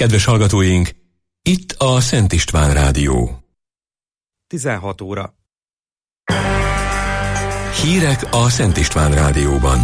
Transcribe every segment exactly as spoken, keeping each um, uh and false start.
Kedves hallgatóink, itt a Szent István Rádió. tizenhat óra. Hírek a Szent István Rádióban.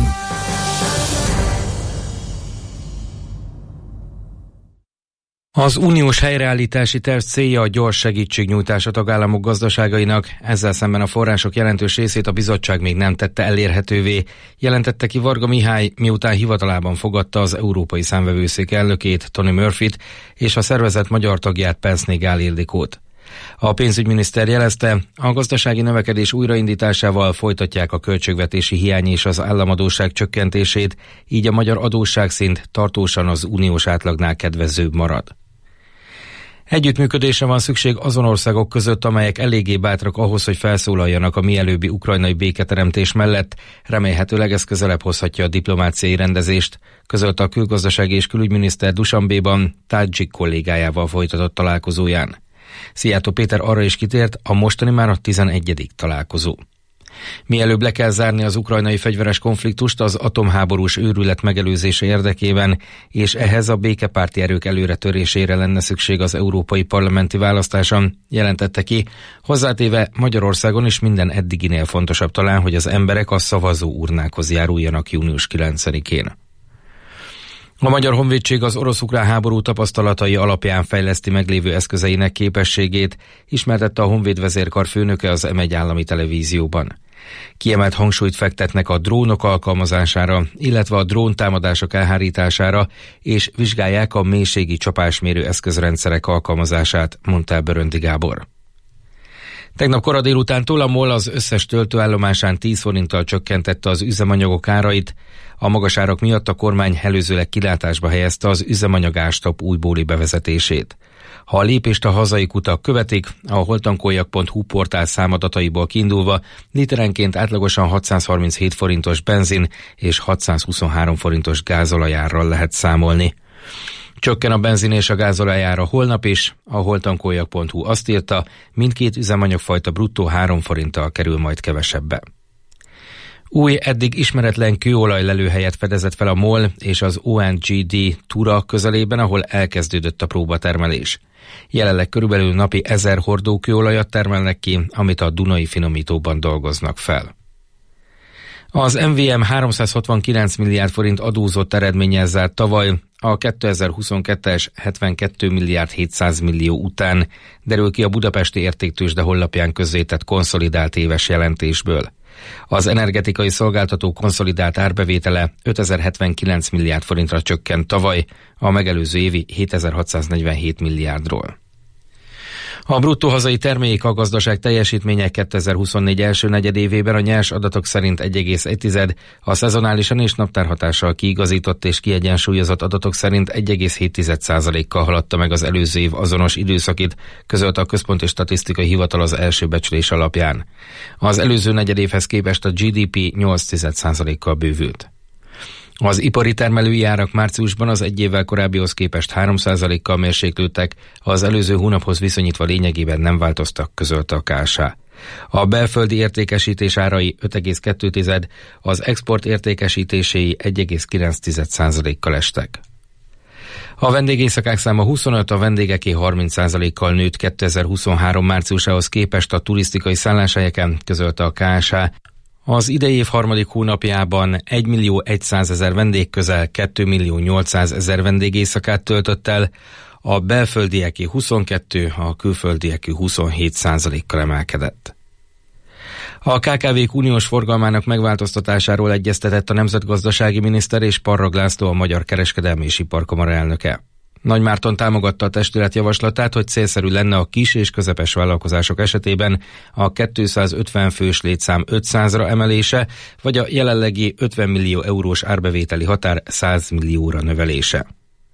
Az uniós helyreállítási terv célja a gyors segítségnyújtás a tagállamok gazdaságainak, ezzel szemben a források jelentős részét a bizottság még nem tette elérhetővé, jelentette ki Varga Mihály, miután hivatalában fogadta az Európai Számvevőszék elnökét, Tony Murphyt, és a szervezet magyar tagját, Penszné Gál Ildikót. A pénzügyminiszter jelezte, a gazdasági növekedés újraindításával folytatják a költségvetési hiány és az államadósság csökkentését, így a magyar adósságszint tartósan az uniós átlagnál kedvezőbb marad. Együttműködésre van szükség azon országok között, amelyek eléggé bátrak ahhoz, hogy felszólaljanak a mielőbbi ukrajnai béketeremtés mellett, remélhetőleg ez közelebb hozhatja a diplomáciai rendezést, közölte a külgazdasági és külügyminiszter Dushanbéban Tadzsik kollégájával folytatott találkozóján. Szijjártó Péter arra is kitért, a mostani már a tizenegyedik találkozó. Mielőbb le kell zárni az ukrajnai fegyveres konfliktust az atomháborús őrület megelőzése érdekében, és ehhez a békepárti erők előretörésére lenne szükség az európai parlamenti választáson, jelentette ki, hozzátéve Magyarországon is minden eddiginél fontosabb talán, hogy az emberek a szavazó urnákhoz járuljanak június kilencedikén. A Magyar Honvédség az orosz-ukrán háború tapasztalatai alapján fejleszti meglévő eszközeinek képességét, ismertette a honvédvezérkar főnöke az em egy állami televízióban. Kiemelt hangsúlyt fektetnek a drónok alkalmazására, illetve a dróntámadások elhárítására, és vizsgálják a mélységi csapásmérő eszközrendszerek alkalmazását, mondta el Böröndi Gábor. Tegnap kora délutántól a MOL az összes töltőállomásán tíz forinttal csökkentette az üzemanyagok árait. A magas árak miatt a kormány előzőleg kilátásba helyezte az üzemanyag ástop újbóli bevezetését. Ha a lépést a hazai kutak követik, a holtankoljak pont hu portál számadataiból kiindulva literenként átlagosan hatszázharminchét forintos benzin és hatszázhuszonhárom forintos gázolajárral lehet számolni. Csökken a benzin és a gázolajára holnap is, a holtankoljak pont hu azt írta, mindkét üzemanyagfajta bruttó három forinttal kerül majd kevesebbe. Új, eddig ismeretlen kőolaj lelőhelyet fedezett fel a MOL és az o en gé dé Tura közelében, ahol elkezdődött a próbatermelés. Jelenleg körülbelül napi ezer hordó kőolajat termelnek ki, amit a Dunai finomítóban dolgoznak fel. Az em vé em háromszázhatvankilenc milliárd forint adózott eredménnyel zárt tavaly, a kétezer-huszonkettes hetvenkettő milliárd hétszáz millió után, derül ki a Budapesti Értéktőzsde honlapján közzétett konszolidált éves jelentésből. Az energetikai szolgáltató konszolidált árbevétele ötezer-hetvenkilenc milliárd forintra csökkent tavaly, a megelőző évi hétezer-hatszáznegyvenhét milliárdról. A bruttó hazai termék a gazdaság teljesítménye kétezer-huszonnégy első negyedévében a nyers adatok szerint egy egész egy, a szezonálisan és naptárhatással kiigazított és kiegyensúlyozott adatok szerint egy egész hét százalékkal haladta meg az előző év azonos időszakit, közölte a Központi Statisztikai Hivatal az első becslés alapján. Az előző negyedévhez képest a gé dé pé nyolc százalékkal bővült. Az ipari termelői árak márciusban az egy évvel korábbihoz képest három százalékkal mérséklődtek, az előző hónaphoz viszonyítva lényegében nem változtak, közölte a ká es há. A belföldi értékesítés árai öt egész kettő, az export értékesítéséi egy egész kilenc százalékkal estek. A vendégészakák száma huszonöt, a vendégeké harminc százalékkal nőtt kétezer-huszonhárom márciusához képest a turisztikai szálláshelyeken, közölte a ká es há. Az idei év harmadik hónapjában egymillió százezer vendég közel kétmillió nyolcszázezer vendégészakát töltött el, a belföldieké huszonkettő, a külföldieké huszonhét százalékkal emelkedett. A ká ká vék uniós forgalmának megváltoztatásáról egyeztetett a nemzetgazdasági miniszter és Parrag László, a Magyar Kereskedelmi és Iparkamara elnöke. Nagy Márton támogatta a testület javaslatát, hogy célszerű lenne a kis és közepes vállalkozások esetében a kétszázötven fős létszám ötszázra emelése, vagy a jelenlegi ötven millió eurós árbevételi határ száz millióra növelése.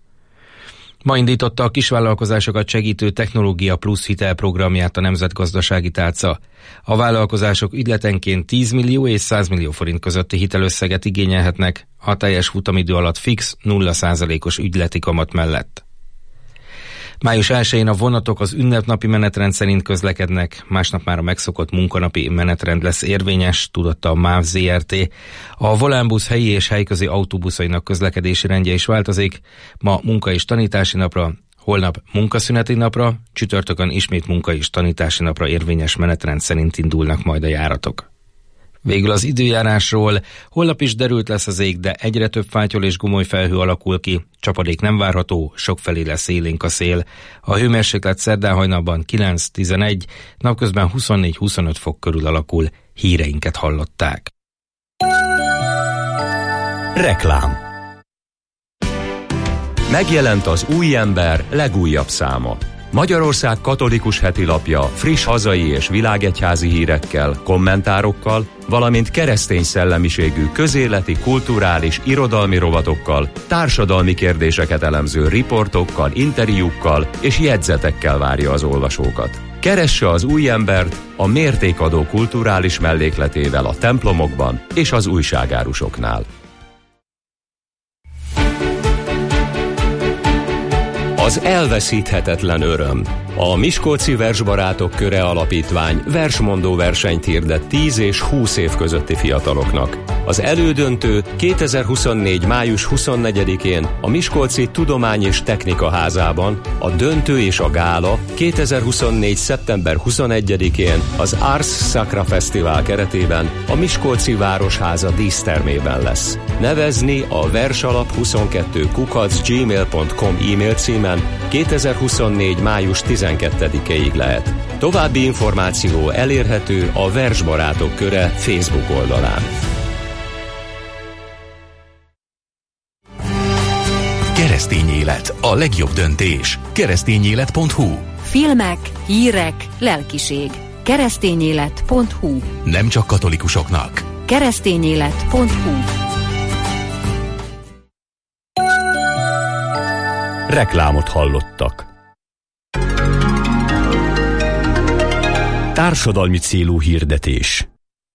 Ma indította a kisvállalkozásokat segítő Technológia Plusz hitelprogramját a Nemzetgazdasági Tárca. A vállalkozások ügyletenként tíz millió és száz millió forint közötti hitelösszeget igényelhetnek, a teljes futamidő alatt fix nulla százalékos ügyleti kamat mellett. május elsején a vonatok az ünnepnapi menetrend szerint közlekednek, másnap már a megszokott munkanapi menetrend lesz érvényes, tudatta a MÁV zé er té. A Volánbusz helyi és helyközi autóbuszainak közlekedési rendje is változik, ma munka és tanítási napra, Holnap munkaszüneti napra, csütörtökön ismét munka és tanítási napra érvényes menetrend szerint indulnak majd a járatok. Végül az időjárásról: holnap is derült lesz az ég, de egyre több fátyol és gomoly felhő alakul ki, csapadék nem várható, sokfelé lesz élénk a szél. A hőmérséklet szerdán hajnalban kilenc-tizenegy, napközben huszonnégy-huszonöt fok körül alakul. Híreinket hallották. Reklám. Megjelent az Új Ember legújabb száma. Magyarország katolikus hetilapja friss hazai és világegyházi hírekkel, kommentárokkal, valamint keresztény szellemiségű közéleti, kulturális, irodalmi rovatokkal, társadalmi kérdéseket elemző riportokkal, interjúkkal és jegyzetekkel várja az olvasókat. Keresse az Új Embert a mértékadó kulturális mellékletével a templomokban és az újságárusoknál. Az elveszíthetetlen öröm. A Miskolci Versbarátok Köre Alapítvány versmondó versenyt hirdet tíz és húsz év közötti fiataloknak. Az elődöntő kétezer-huszonnégy. május huszonnegyedikén a Miskolci Tudomány és Technika Házában, a döntő és a gála kétezer-huszonnégy. szeptember huszonegyedikén az Ars Sacra Fesztivál keretében a Miskolci Városháza dísztermében lesz. Nevezni a versalap huszonkettő kukac gmail pont com e-mail címen kétezer-huszonnégy. május tizenkettedikéig lehet. További információ elérhető a Versbarátok Köre Facebook oldalán. Keresztény élet, a legjobb döntés. keresztényélet pont hu. Filmek, hírek, lelkiség. keresztényélet pont hu. Nem csak katolikusoknak. keresztényélet pont hu. Reklámot hallottak. Társadalmi célú hirdetés.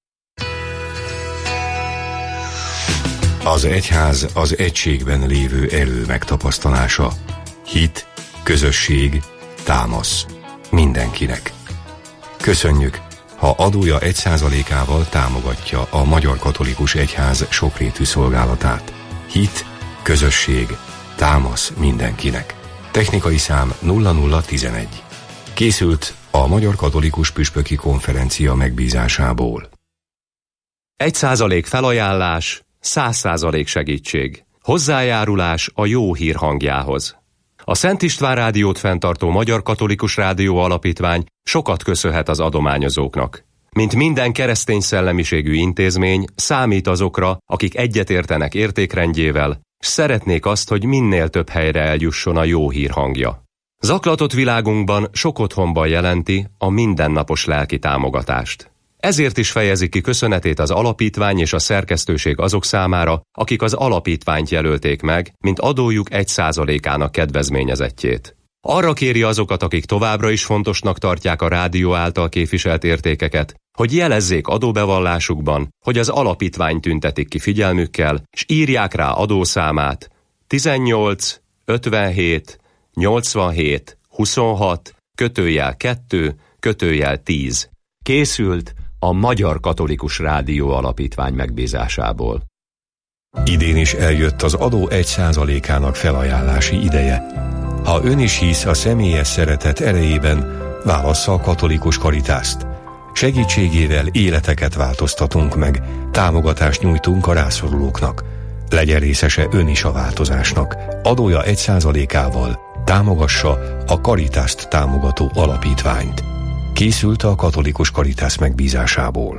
Az egyház az egységben lévő erő megtapasztalása. Hit, közösség, támasz. Mindenkinek. Köszönjük, ha adója egy százalékával támogatja a Magyar Katolikus Egyház sokrétű szolgálatát. Hit, közösség, támasz mindenkinek. Technikai szám nulla nulla tizenegy. Készült a Magyar Katolikus Püspöki Konferencia megbízásából. Egy százalék felajánlás, száz százalék segítség. Hozzájárulás a jó hír hangjához. A Szent István Rádiót fenntartó Magyar Katolikus Rádió Alapítvány sokat köszönhet az adományozóknak. Mint minden keresztény szellemiségű intézmény, számít azokra, akik egyetértenek értékrendjével, s szeretnék azt, hogy minél több helyre eljusson a jó hír hangja. Zaklatott világunkban sok otthonban jelenti a mindennapos lelki támogatást. Ezért is fejezi ki köszönetét az alapítvány és a szerkesztőség azok számára, akik az alapítványt jelölték meg, mint adójuk egy százalékának kedvezményezettjét. Arra kéri azokat, akik továbbra is fontosnak tartják a rádió által képviselt értékeket, hogy jelezzék adóbevallásukban, hogy az alapítvány tüntetik ki figyelmükkel, s írják rá adószámát tizennyolc ötvenhét nyolcvanhét huszonhat kötőjel kettő kötőjel tíz. Készült a Magyar Katolikus Rádió Alapítvány megbízásából. Idén is eljött az adó egy százalékának felajánlási ideje. Ha ön is hisz a személyes szeretet erejében, válassza a katolikus karitást. Segítségével életeket változtatunk meg, támogatást nyújtunk a rászorulóknak. Legyen részese ön is a változásnak. Adója egy százalékával támogassa a karitást támogató alapítványt. Készült a katolikus karitász megbízásából.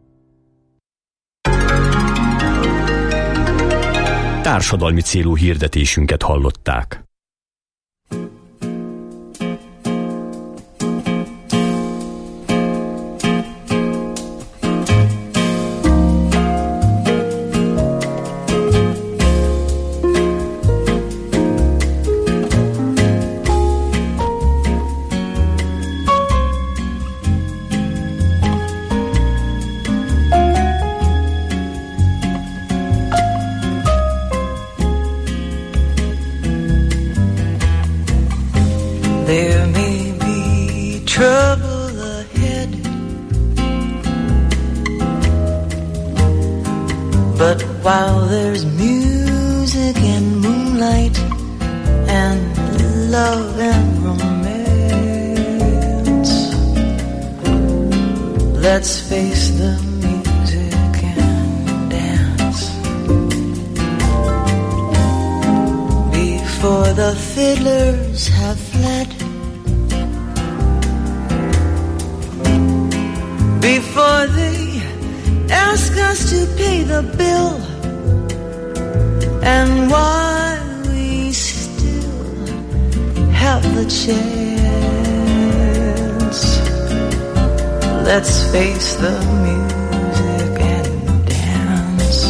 Társadalmi célú hirdetésünket hallották. There may be trouble ahead, but while there's music and moonlight and love and romance. Let's face the music and dance. Before the fiddlers have fled, before they ask us to pay the bill, and while we still have the chance, let's face the music and dance.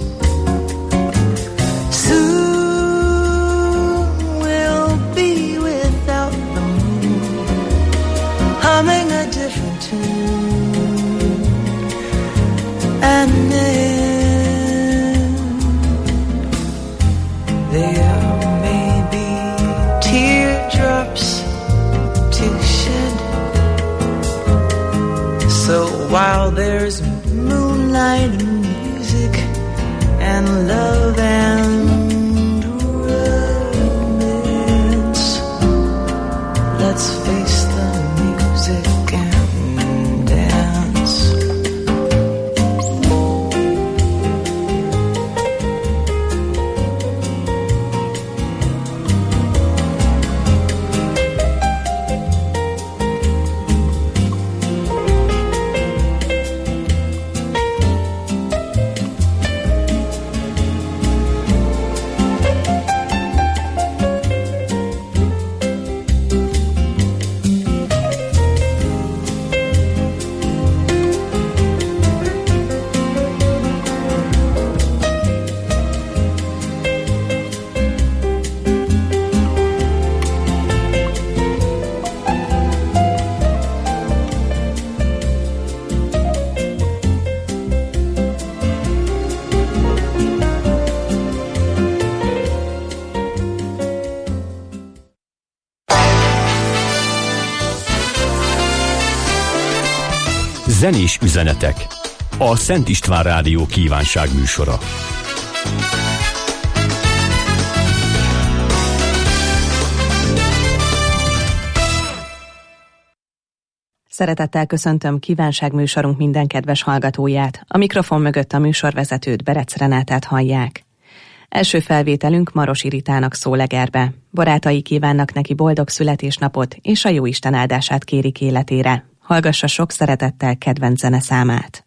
Soon we'll be without the moon, humming a different tune, and then there may be teardrops to shed. So while there's moonlight and music and love and romance, let's face the music and dance. Zenés üzenetek. A Szent István Rádió kívánság műsora. Szeretettel köszöntöm kívánságműsorunk minden kedves hallgatóját. A mikrofon mögött a műsorvezetőt, Berec Renátát hallják. Első felvételünk Marosi Ritának szól Egerbe. Barátai kívánnak neki boldog születésnapot, és a jóisten áldását kérik életére. Hallgassa sok szeretettel kedvenc zeneszámát.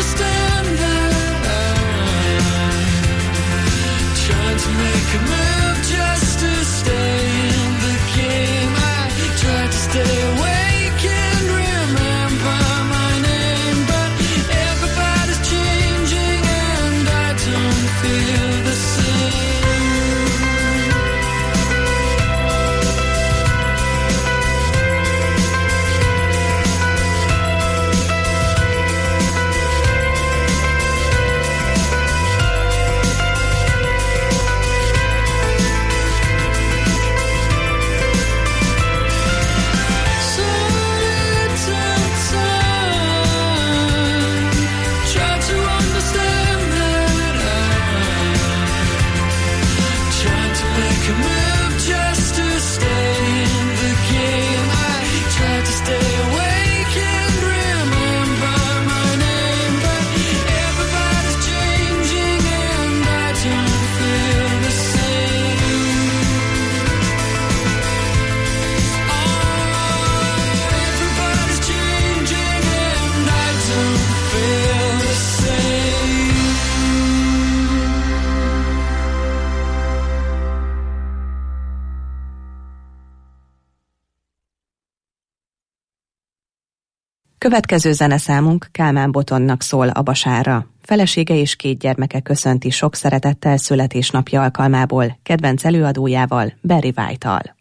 understand that I'm trying to make a move just to stay in the game. I try to stay awake and remember my name, but everybody's changing and I don't feel the same. Következő zeneszámunk Kálmán Botonnak szól a Basárra. Felesége és két gyermeke köszönti sok szeretettel születésnapja alkalmából, kedvenc előadójával, Barry White-tal.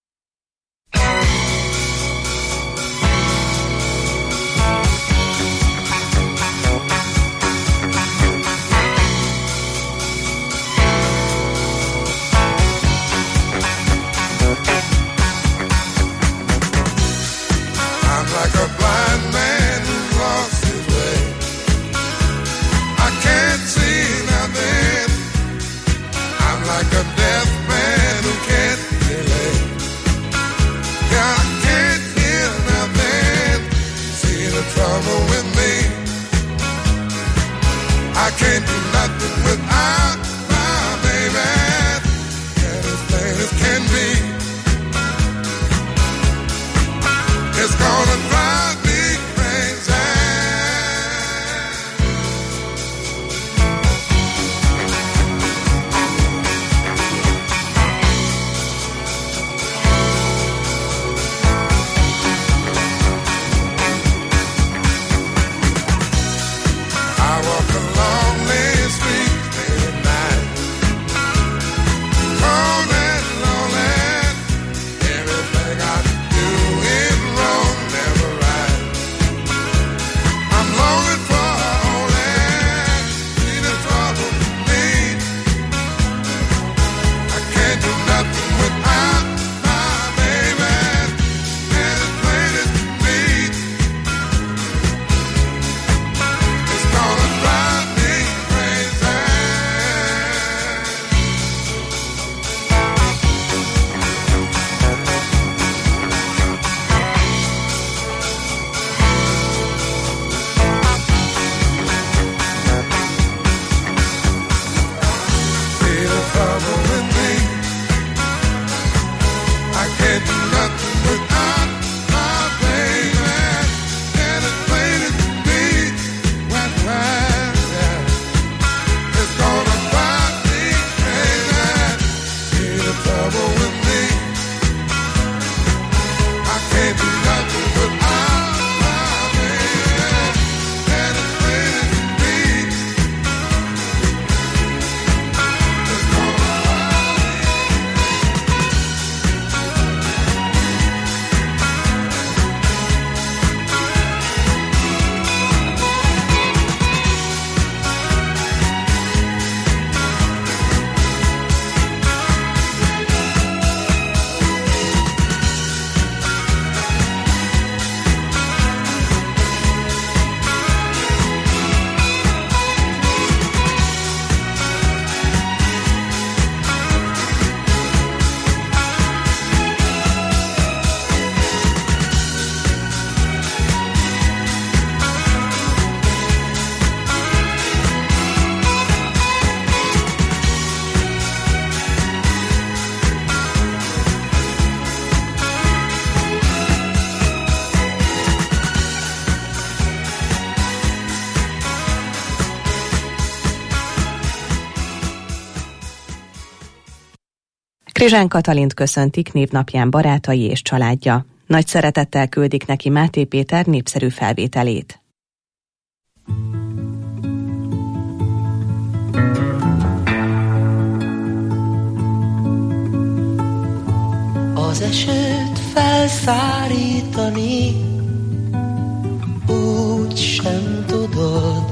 I can't do nothing without my baby, and as plain as can be, it's gonna drive me crazy. I walk along Main Street late at night. Krizsán Katalint köszöntik névnapján barátai és családja. Nagy szeretettel küldik neki Máté Péter népszerű felvételét. Az esőt felszárítani úgy sem tudod,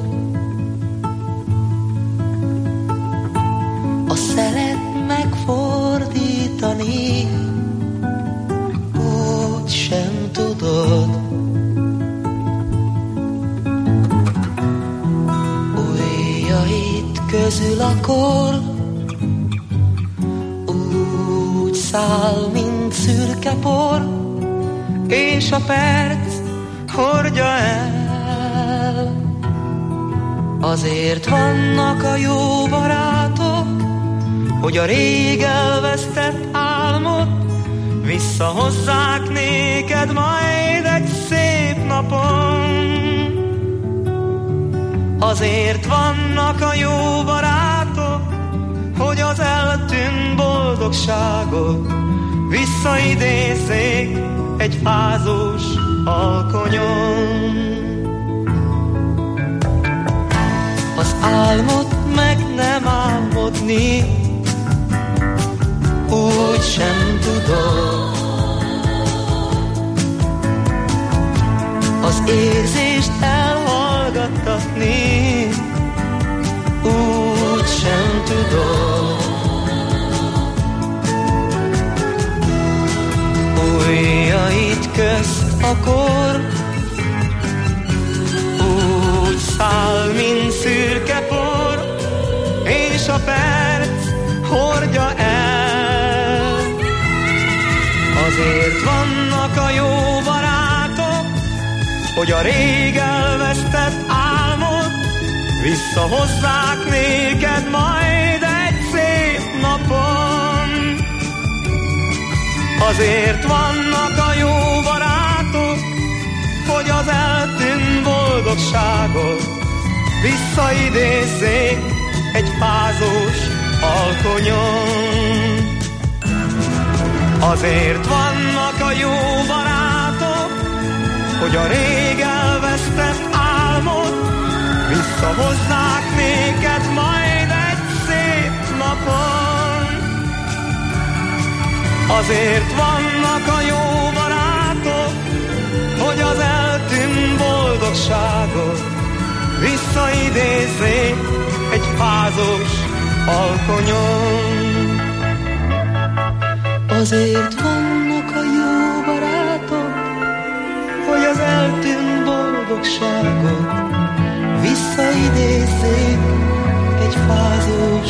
a szelet megfordítani úgy sem tudod. Ujjaid közül a kor úgy száll, mint szürke por, és a perc hordja el. Azért vannak a jó barátok, hogy a rég elvesztett álmot visszahozzák néked majd egy szép napon. Azért vannak a jó barátok, hogy az eltűnt boldogságot visszaidézzék egy fázós alkonyon. Az álmot meg nem álmodni úgy sem tudod, az érzést elhallgattatni úgy sem tudod. Ujjaid közt a kor úgy száll, mint szürke por, és a perc hordja el. Azért vannak a jó barátok, hogy a rég elvesztett álmot visszahozzák néked majd egy szép napon. Azért vannak a jó barátok, hogy az eltűnt boldogságot visszaidézzék egy fázós alkonyon. Azért vannak a jó barátok, hogy a rég elvesztett álmot visszahozzák néked majd egy szép napon. Azért vannak a jó barátok, hogy az eltűnt boldogságot visszaidézzék egy fázós alkonyon. Azért vannak a jó barátok, hogy az eltűnt boldogságot visszaidézzék egy fázós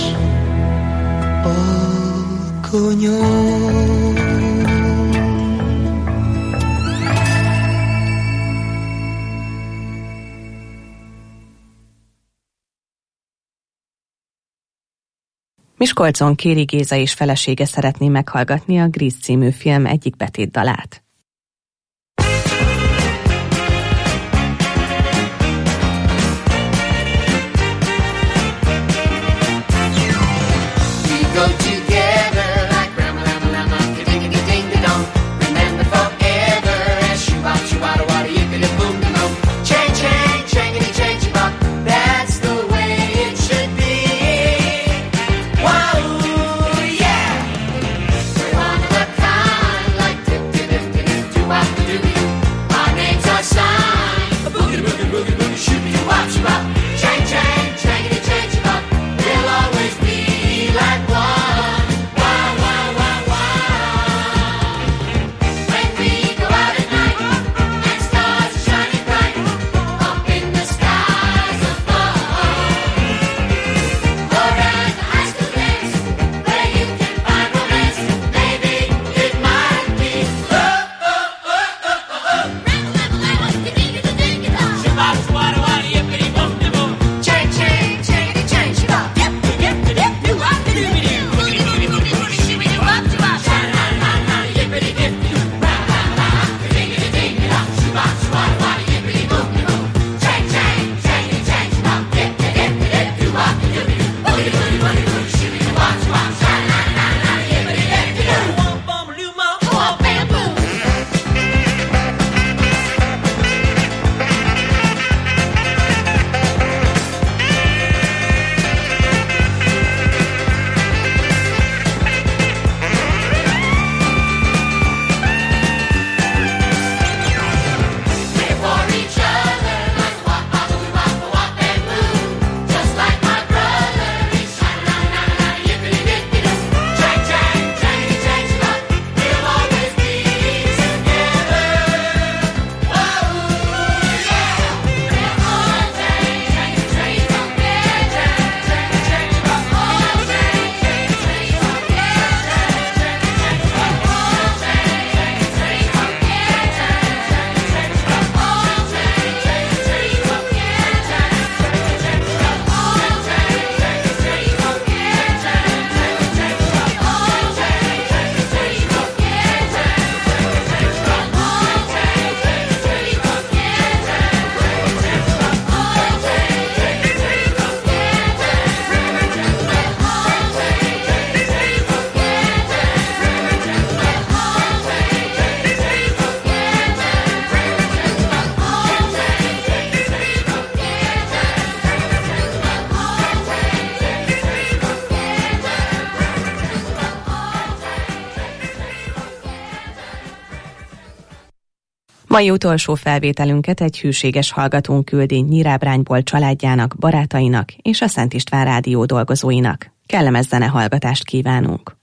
alkonyon. Miskolcon Kéri Géza és felesége szeretné meghallgatni a Grease című film egyik betétdalát. Wow, yeah! We're one of a kind, like Mai utolsó felvételünket egy hűséges hallgatónk küldi Nyirábrányból családjának, barátainak és a Szent István Rádió dolgozóinak. Kellemes zenehallgatást kívánunk!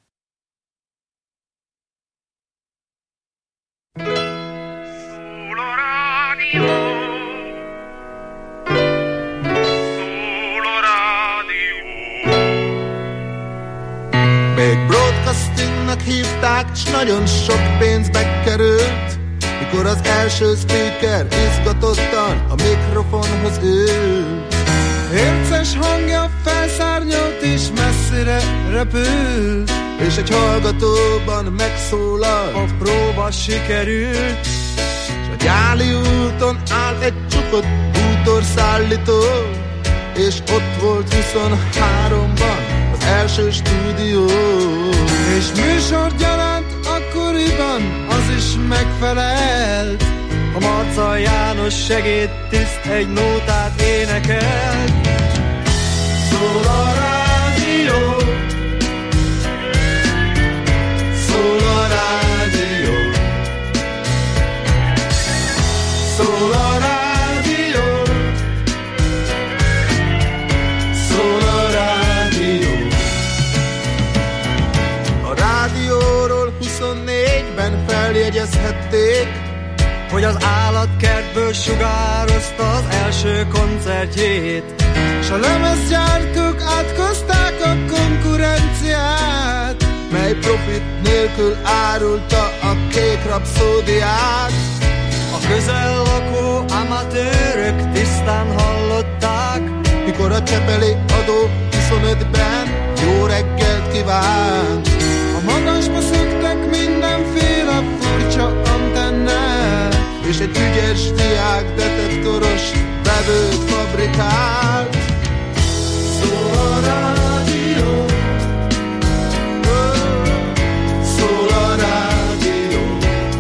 Még broadcastingnak hívták, s nagyon sok pénzbe került, mikor az első speaker izgatottan a mikrofonhoz ült. Érces hangja felszárnyolt és messzire repült, és egy hallgatóban megszólal, a próba sikerült. S a Gyáli úton állt egy csukott bútorszállító, és ott volt huszonháromban az első stúdió. És műsorgyaránt akkoriban az is megfelelt, a Marca János segédtiszt egy nótát énekelt. Szól a rádió, szól a rádió, szól a rádió, szól a rádió. A rádióról huszonnégyben feljegyezhették, hogy az állatkertből sugározta az első koncertjét, s a lemezgyártók átkozták a konkurenciát, mely profit nélkül árulta a kék rapszódiát. A közel lakó amatőrök tisztán hallották, mikor a Csepeli adó huszonötben jó reggelt kívánt. A magasba szöktek mindenféle furcsa antennát, és egy ügyes diák detektoros vevőt fabrikált. Szól a rádió, szól a rádió,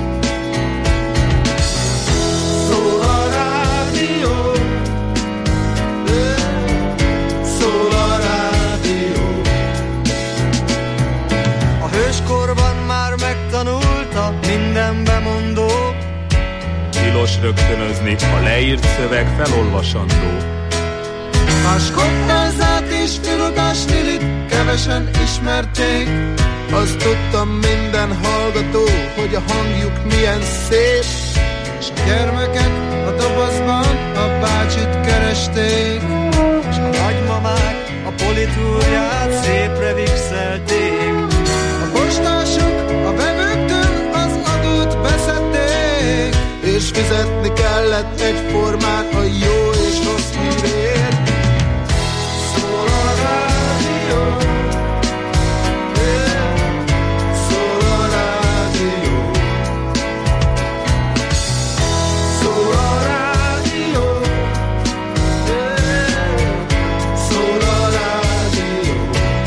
szól a rádió, szól a rádió. A hőskorban már megtanulta minden bemondó, tilos rögtönözni, a leírt szöveg felolvasandó. Más koppelzát és filogás Lilit kevesen ismerték, azt tudtam minden hallgató, hogy a hangjuk milyen szép, és a gyermekek a dobozban a bácsit keresték, és a nagymamák a politúrját szépre vixelték. A postások a vevőktől az adót beszedték, és fizetni kellett egyformán a jó és rossz hírért. Szól a rádió, szól a rádió, szól a rádió, szól a rádió.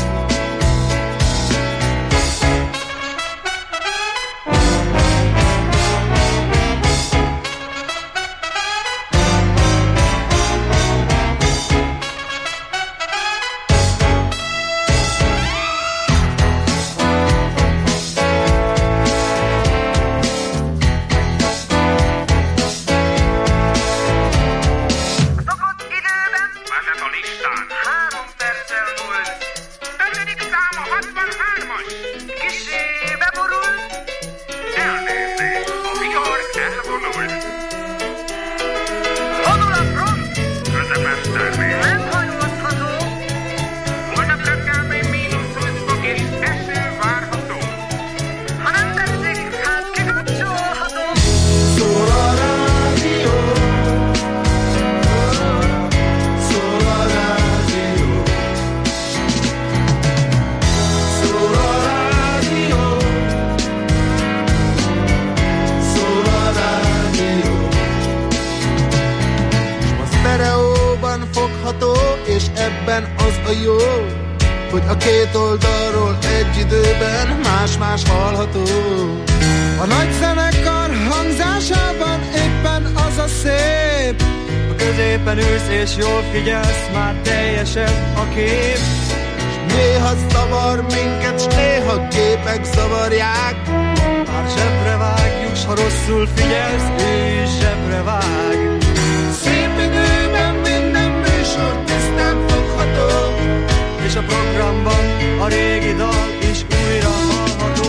És ebben az a jó, hogy a két oldalról egy időben más-más hallható. A nagy zenekar hangzásában éppen az a szép, a középen ülsz és jól figyelsz, már teljesen a kép. S néha zavar minket, s néha képek zavarják, a Már zsebre vágjuk, s ha rosszul figyelsz, ő is zsebre vág. Szép időben minden műsor tisztán fogható, és a programban a régi dal is újra hallható.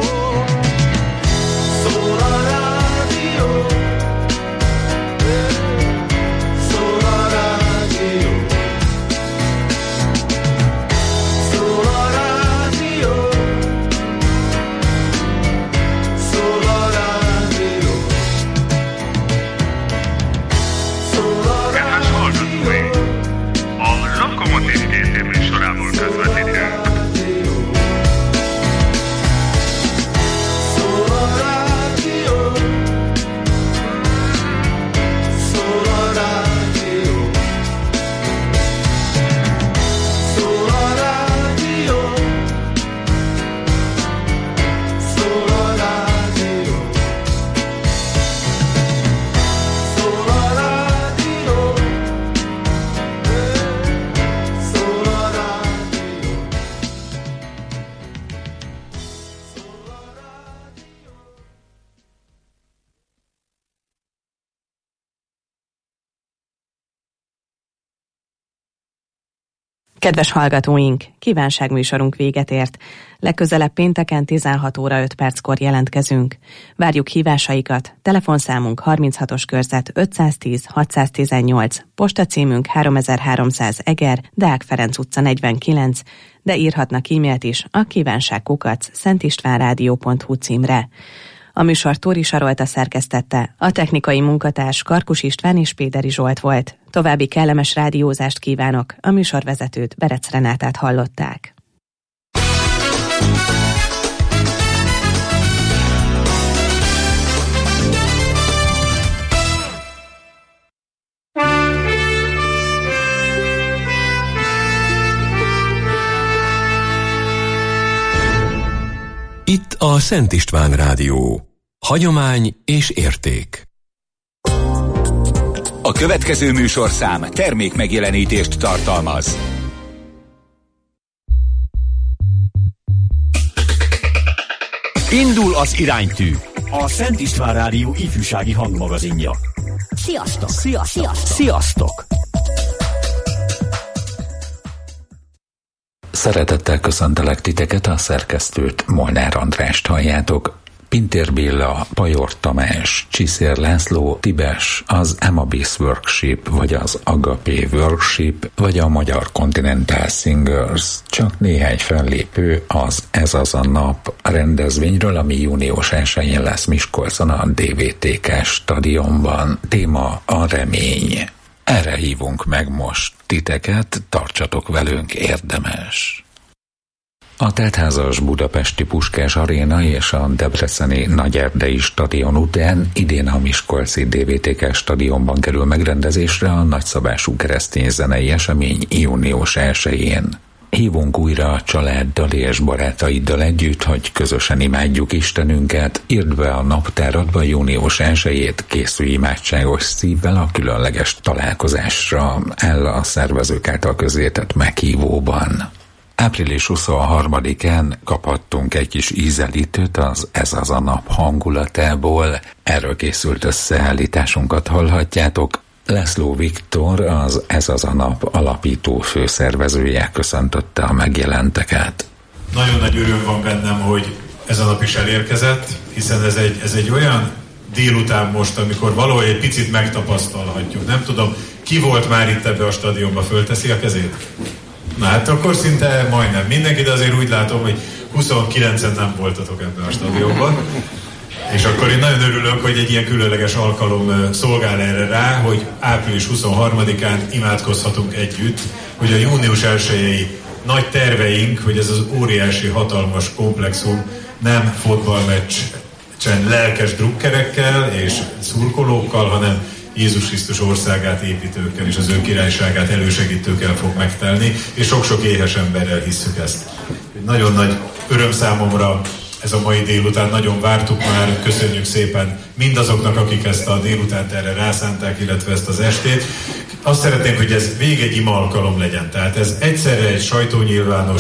Szól a rádió, szól a rádió, szól a rádió, szól a rádió, szól a Kedves hallgatói! A Lokomotív gé té műsorából közvetítünk. Kedves hallgatóink, kívánságműsorunk véget ért. Legközelebb pénteken tizenhat óra öt perckor jelentkezünk. Várjuk hívásaikat, telefonszámunk harminchatos körzet ötszáztíz hatszáztizennyolc, postacímünk háromezer-háromszáz Eger, Deák Ferenc utca negyvenkilenc, de írhatnak e-mailt is a kívánságkukac szentistvánrádió pont hu címre. A műsor Tóri Sarolta szerkesztette, a technikai munkatárs Karkus István és Péderi Zsolt volt. További kellemes rádiózást kívánok, a műsorvezetőt, Berec Renátát hallották. Itt a Szent István Rádió. Hagyomány és érték. A következő műsorszám termékmegjelenítést tartalmaz. Indul az iránytű. A Szent István Rádió ifjúsági hangmagazinja. Sziasztok! Sziasztok! Sziasztok! Szeretettel köszöntelek titeket, a szerkesztőt, Molnár Andrást halljátok. Pintér Béla, Pajor Tamás, Csiszér László, Tibes, az Amabis Workshop, vagy az Agapé Workshop, vagy a Magyar Continental Singers. Csak néhány fellépő az Ez az a nap rendezvényről, ami június elsején lesz Miskolcon a dé vé té ká stadionban. Téma a remény. Erre hívunk meg most titeket, tartsatok velünk, érdemes. A teltházas budapesti Puskás Aréna és a debreceni Nagyerdei stadion után idén a miskolci dé vé té ká stadionban kerül megrendezésre a nagyszabású keresztény zenei esemény június elsején. Hívunk újra a családdal és barátaiddal együtt, hogy közösen imádjuk Istenünket. Írd be a naptáradba június elsejét, készülj imádságos szívvel a különleges találkozásra, áll a szervezők által közzétett meghívóban. április huszonharmadikán kaphattunk egy kis ízelítőt az Ez az a nap hangulatából. Erről készült összeállításunkat hallhatjátok. László Viktor, az Ez az a nap alapító főszervezője köszöntötte a megjelenteket. Nagyon nagy öröm van bennem, hogy ez a nap is elérkezett, hiszen ez egy, ez egy olyan délután most, amikor valahogy egy picit megtapasztalhatjuk. Nem tudom, ki volt már itt ebbe a stadionba, fölteszi a kezét? Na hát akkor szinte majdnem mindenki, de azért úgy látom, hogy huszonkilencen nem voltatok ebben a stadionban. És akkor én nagyon örülök, hogy egy ilyen különleges alkalom szolgál erre rá, hogy április huszonharmadikán imádkozhatunk együtt, hogy a június elsejei nagy terveink, hogy ez az óriási, hatalmas komplexum nem fotballmeccsen lelkes drukkerekkel és szurkolókkal, hanem Jézus Krisztus országát építőkkel és az ő királyságát elősegítőkkel fog megtelni, és sok-sok éhes emberrel hisszük ezt. Nagyon nagy öröm számomra ez a mai délután, nagyon vártuk már, köszönjük szépen mindazoknak, akik ezt a délutánt erre rászánták, illetve ezt az estét. Azt szeretnénk, hogy ez végig egy ima alkalom legyen, tehát ez egyszerre egy sajtónyilvános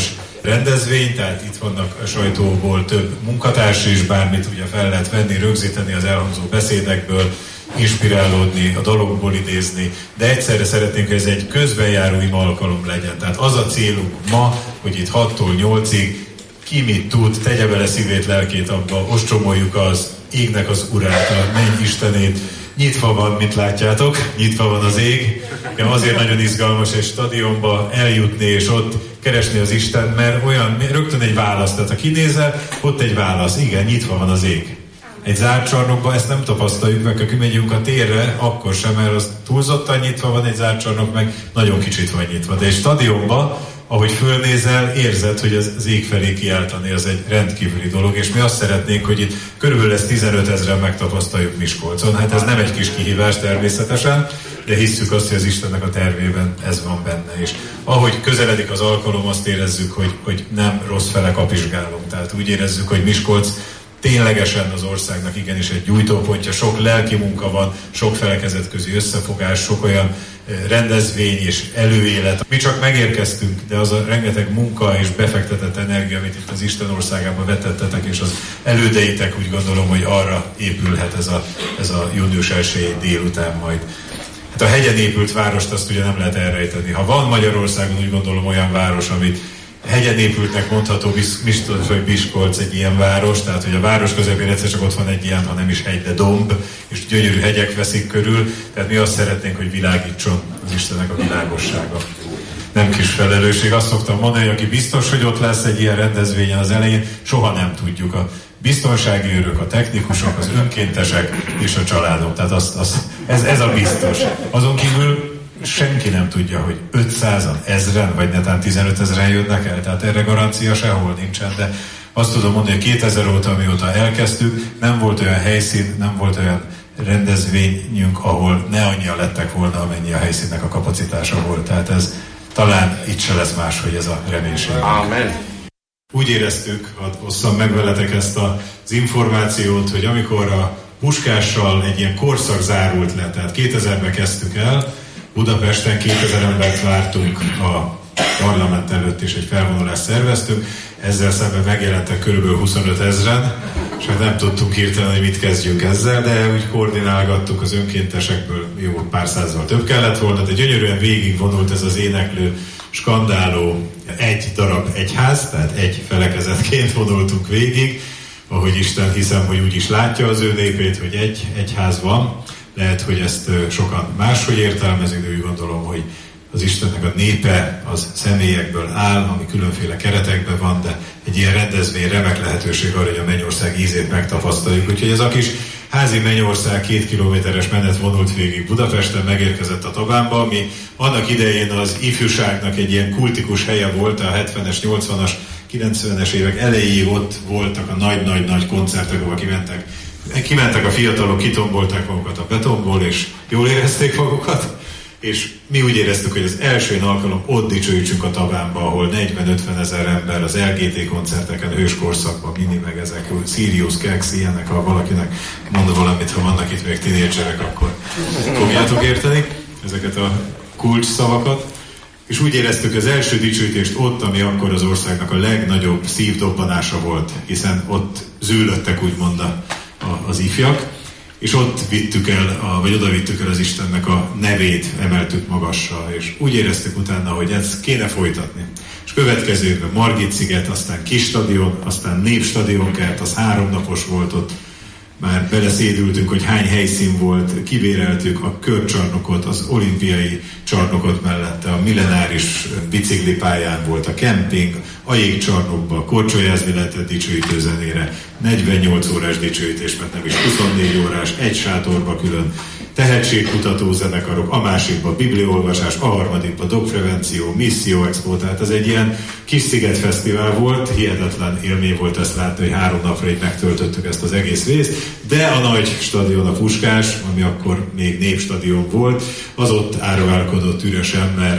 rendezvény, tehát itt vannak a sajtóból több munkatárs is, bármit ugye fel lehet venni, rögzíteni az elhangzó beszédekből, inspirálódni, a dologból idézni, de egyszerre szeretnénk, hogy ez egy közbenjáró ima alkalom legyen. Tehát az a célunk ma, hogy itt hattól nyolcig ki mit tud, tegye bele szívét, lelkét abba, ostromoljuk az égnek az urát, a menny istenét. Nyitva van, mint látjátok, nyitva van az ég. Ja, azért nagyon izgalmas egy stadionba eljutni és ott keresni az Isten, mert olyan, rögtön egy válasz, tehát ha kinézel, ott egy válasz, igen, nyitva van az ég. Egy zárt csarnokban ezt nem tapasztaljuk meg, ha kimegyünk a térre, akkor sem, mert az túlzottan nyitva van, egy zárt csarnok meg nagyon kicsit van nyitva. De egy stadionban, ahogy fölnézel, érzed, hogy az, az ég felé kiáltani, az egy rendkívüli dolog, és mi azt szeretnénk, hogy itt körülbelül ezt tizenöt ezren megtapasztaljuk Miskolcon. Hát ez nem egy kis kihívás természetesen, de hisszük azt, hogy az Istennek a tervében ez van benne. És ahogy közeledik az alkalom, azt érezzük, hogy, hogy nem rossz fele kapizsgálunk. Tehát úgy érezzük, hogy Miskolc ténylegesen az országnak igenis egy gyújtópontja, sok lelki munka van, sok felekezetközi összefogás, sok olyan rendezvény és előélet. Mi csak megérkeztünk, de az a rengeteg munka és befektetett energia, amit itt az Isten országában vetettetek, és az elődeitek, úgy gondolom, hogy arra épülhet ez a, ez a június elsejei délután majd. Hát a hegyen épült várost azt ugye nem lehet elrejteni. Ha van Magyarországon, úgy gondolom, olyan város, amit hegyen épültnek mondható, biztos, hogy Miskolc egy ilyen város, tehát hogy a város közepén egyszer csak ott van egy ilyen, ha nem is hegy, de domb, és gyönyörű hegyek veszik körül, tehát mi azt szeretnénk, hogy világítson az Istennek a világossága. Nem kis felelősség. Azt szoktam mondani, hogy aki biztos, hogy ott lesz egy ilyen rendezvényen az elején, soha nem tudjuk. A biztonsági őrök, a technikusok, az önkéntesek és a családok. Tehát azt, azt, ez, ez a biztos. Azon kívül senki nem tudja, hogy ötszázan, ezren, vagy netán tizenöt ezren jönnek el, tehát erre garancia sehol nincsen, de azt tudom mondani, hogy kétezer óta, amióta elkezdtük, nem volt olyan helyszín, nem volt olyan rendezvényünk, ahol ne annyian lettek volna, amennyi a helyszínnek a kapacitása volt. Tehát ez talán itt se lesz máshogy ez a reménység. Amen. Úgy éreztük, hadd osszam meg veletek ezt az információt, hogy amikor a Puskással egy ilyen korszak zárult le, tehát kétezerben kezdtük el, Budapesten kétezer embert vártunk a parlament előtt, és egy felvonulást szerveztünk. Ezzel szemben megjelentek körülbelül huszonöt ezren, és hát nem tudtunk hirtelen, hogy mit kezdjünk ezzel, de úgy koordinálgattuk az önkéntesekből, jó pár százzal több kellett volna, de gyönyörűen végigvonult ez az éneklő, skandáló egy darab egyház, tehát egy felekezetként vonultunk végig, ahogy Isten hiszem, hogy úgy is látja az ő népét, hogy egy egyház van. Lehet, hogy ezt sokan máshogy értelmezik, de úgy gondolom, hogy az Istennek a népe az személyekből áll, ami különféle keretekben van, de egy ilyen rendezvény remek lehetőség arra, hogy a mennyország ízét megtapasztaljuk. Úgyhogy ez a kis házi mennyország két kilométeres menet vonult végig Budapesten, megérkezett a Tabánba, ami annak idején az ifjúságnak egy ilyen kultikus helye volt, a hetvenes, nyolcvanas, kilencvenes évek elejéig ott voltak a nagy-nagy-nagy koncertek, ahol kimentek Kimentek a fiatalok, kitombolták magukat a betonból, és jól érezték magukat, és mi úgy éreztük, hogy az első alkalom ott dicsőítsünk a Tabánba, ahol negyven-ötven ezer ember az el gé té koncerteken, hőskorszakban, mini meg ezek, Sirius, Kex, ilyenek, ha valakinek mond valamit, ha vannak itt még tinédzserek, akkor fogjátok érteni ezeket a kulcs szavakat. És úgy éreztük, hogy az első dicsőítést ott, ami akkor az országnak a legnagyobb szívdobbanása volt, hiszen ott zűlöttek úgymond a az ifjak, és ott vittük el, a, vagy oda vittük el az Istennek a nevét, emeltük magasra, és úgy éreztük utána, hogy ezt kéne folytatni. És következő évben Margit-sziget, aztán Kisstadion, aztán Népstadionkert, az háromnapos volt ott, már beleszédültünk, hogy hány helyszín volt, kibéreltük a körcsarnokot, az olimpiai csarnokot mellette, a millenáris biciklipályán volt a kemping, a jégcsarnokban, korcsolyázni lehetett dicsőítő zenére, negyvennyolc órás dicsőítés, mert nem is huszonnégy órás, egy sátorba külön, tehetségkutató zenekarok, a másikban bibliaolvasás, a harmadikban drogprevenció, misszió expo, tehát ez egy ilyen kis szigetfesztivál volt, hihetetlen élmény volt ezt látni, hogy három napra így megtöltöttük ezt az egész részt, de a nagy stadion, a Puskás, ami akkor még Népstadion volt, az ott árválkodott üresen, mert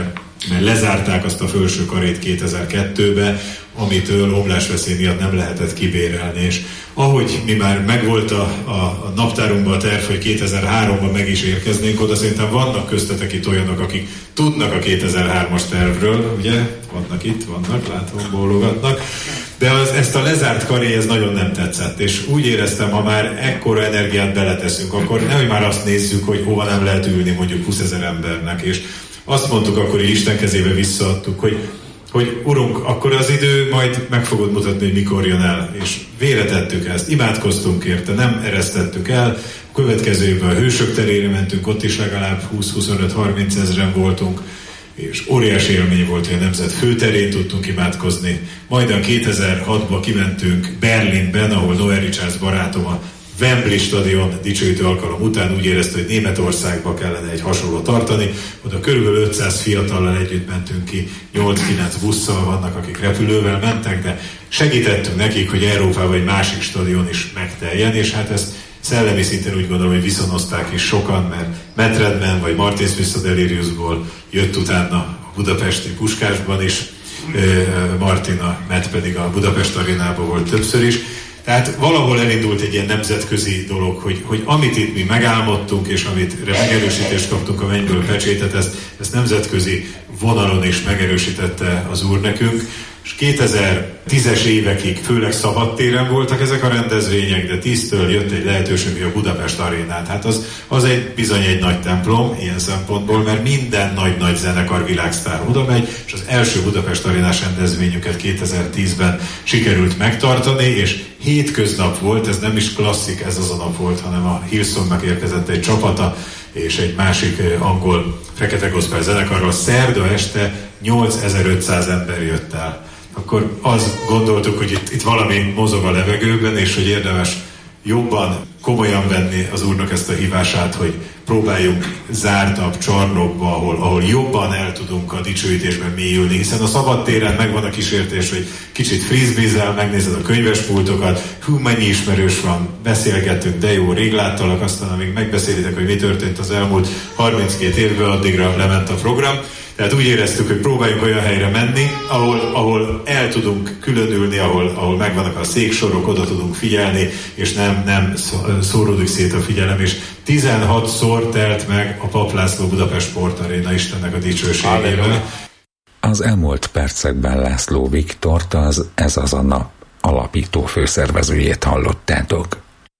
mert lezárták azt a felső karét kétezer-kettőben, amitől omlásveszély miatt nem lehetett kibérelni. És ahogy mi már megvolt a, a, a naptárunkban a terv, hogy kétezer-háromban meg is érkeznénk oda, szerintem vannak köztetek itt olyanok, akik tudnak a kétezer-hármas tervről, ugye? Vannak itt, vannak, látom, bólogatnak. De az, ezt a lezárt karé, ez nagyon nem tetszett, és úgy éreztem, ha már ekkora energiát beleteszünk, akkor nehogy már azt nézzük, hogy hova nem lehet ülni mondjuk húszezer embernek, és azt mondtuk akkor, hogy Isten kezébe visszaadtuk, hogy, hogy Urunk, akkor az idő majd meg fogod mutatni, hogy mikor jön el, és véretettük ezt, imádkoztunk érte, nem eresztettük el, a következő évben a Hősök terére mentünk, ott is legalább húsz-huszonöt-harminc ezren voltunk, és óriási élmény volt, hogy a Nemzet főterén tudtunk imádkozni. Majd a kétezer-hatban kimentünk Berlinben, ahol Noel Richards barátom a Wembley stadion dicsőítő alkalom után úgy érezte, hogy Németországba kellene egy hasonló tartani. Oda körülbelül ötszáz fiatallal együtt mentünk ki, nyolc-kilenc busszal, vannak, akik repülővel mentek, de segítettünk nekik, hogy Európában egy másik stadion is megteljen, és hát ezt szellemi szinten úgy gondolom, hogy viszonozták is sokan, mert Metredben vagy Martin Smith Deliriusból jött utána a budapesti Puskásban is, Martin, a Met pedig a Budapest arénában volt többször is. Tehát valahol elindult egy ilyen nemzetközi dolog, hogy, hogy amit itt mi megálmodtunk, és amit megerősítést kaptunk a mennyből pecsétet, ezt, ezt nemzetközi vonalon is megerősítette az Úr nekünk. És kétezer-tízes évekig főleg szabadtéren voltak ezek a rendezvények, de tíztől jött egy lehetőség, hogy a Budapest arénát. Hát az, az egy bizony egy nagy templom ilyen szempontból, mert minden nagy-nagy zenekar világsztár oda megy, és az első Budapest arénás rendezvényünket kétezer-tízben sikerült megtartani, és hétköznap volt, ez nem is klasszik, ez az a nap volt, hanem a Hillsongnak érkezett egy csapata, és egy másik angol fekete gospel zenekarral. Szerda este nyolcezer-ötszáz ember jött el. Akkor azt gondoltuk, hogy itt, itt valami mozog a levegőben, és hogy érdemes jobban komolyan venni az Úrnak ezt a hívását, hogy próbáljunk zártabb csarnokba, ahol, ahol jobban el tudunk a dicsőítésben mélyülni, hiszen a szabadtéren megvan a kísértés, hogy kicsit frisbeezel, megnézed a könyvespultokat, hú, mennyi ismerős van, beszélgetünk, de jó, rég láttalak, aztán amíg megbeszélitek, hogy mi történt az elmúlt harminckét évben, addigra lement a program. Tehát úgy éreztük, hogy próbáljunk olyan helyre menni, ahol, ahol el tudunk különülni, ahol, ahol megvannak a széksorok, oda tudunk figyelni, és nem, nem szóródik szét a figyelem. És tizenhatszor telt meg a Pap László Budapest Sportaréna, Istennek a dicsőségével. Az elmúlt percekben László Viktort, az Ez az a nap alapító főszervezőjét hallottátok.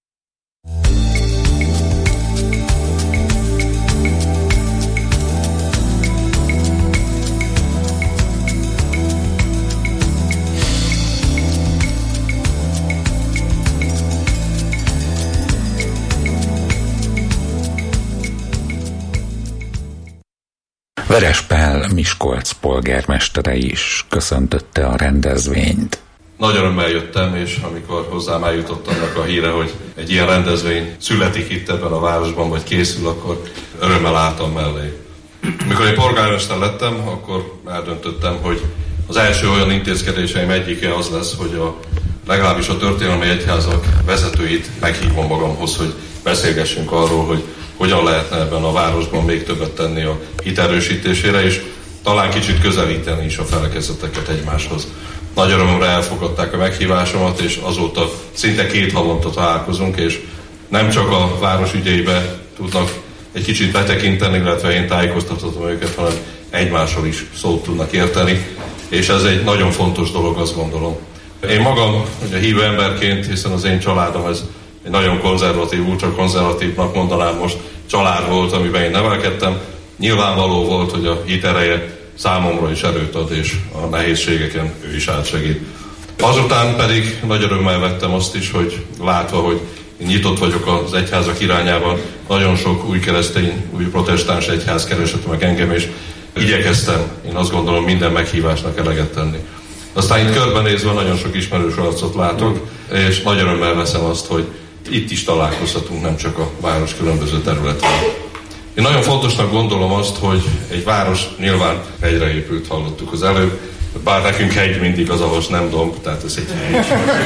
Veres Pál Miskolc polgármestere is köszöntötte a rendezvényt. Nagy örömmel jöttem, és amikor hozzám eljutott annak a híre, hogy egy ilyen rendezvény születik itt ebben a városban, vagy készül, akkor örömmel álltam mellé. Amikor én polgármester lettem, akkor eldöntöttem, hogy az első olyan intézkedéseim egyike az lesz, hogy a, legalábbis a történelmi egyházak vezetőit meghívom magamhoz, hogy beszélgessünk arról, hogy hogyan lehetne ebben a városban még többet tenni a hit erősítésére, és talán kicsit közelíteni is a felekezeteket egymáshoz. Nagy örömömre elfogadták a meghívásomat, és azóta szinte két havonta találkozunk, és nem csak a város ügyeibe tudnak egy kicsit betekinteni, illetve én tájékoztathatom őket, hanem egymásról is szót tudnak érteni, és ez egy nagyon fontos dolog, azt gondolom. Én magam, ugye hívő emberként, hiszen az én családom ez egy nagyon konzervatív, ultra konzervatívnak mondanám most család volt, amiben én nevelkedtem. Nyilvánvaló volt, hogy a hit ereje számomra is erőt ad, és a nehézségeken ő is átsegít. Azután pedig nagy örömmel vettem azt is, hogy látva, hogy nyitott vagyok az egyházak irányában, nagyon sok új keresztény, új protestáns egyház keresett meg engem, és igyekeztem, én azt gondolom, minden meghívásnak eleget tenni. Aztán itt körbenézve nagyon sok ismerős arcot látok, és nagy örömmel veszem azt, hogy itt is találkozhatunk, nem csak a város különböző területén. Én nagyon fontosnak gondolom azt, hogy egy város nyilván hegyre épült, hallottuk az előbb, bár nekünk hegy mindig az, ahhoz nem domb, tehát ez egy hegy.